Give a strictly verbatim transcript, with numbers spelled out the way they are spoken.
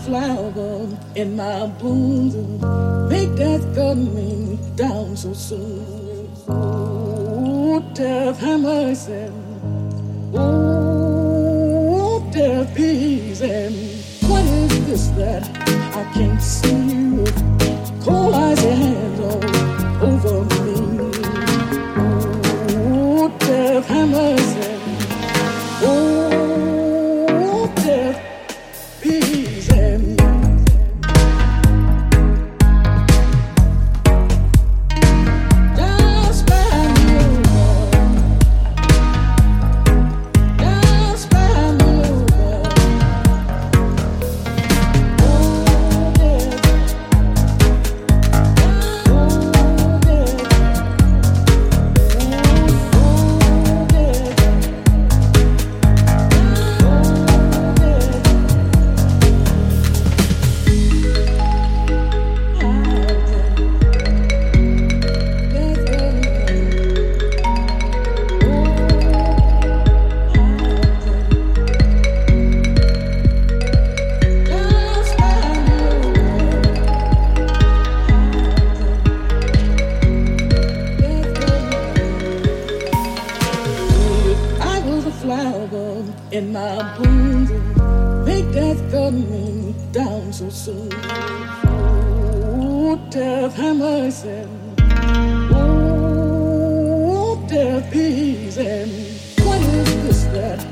flower in my bosom. Make death coming down so soon. Oh, death, have mercy. Oh, death, peace. And what is this that I can't see you? Cold eyes and hands all over me. Oh, death, have mercy. Oh, death, peace. And just find me over. Just find me over. Oh, death. Oh, death. Oh, death. Flower in my bosom, make death coming down so soon. Oh, death, have mercy. Oh, death, peace. And what is this that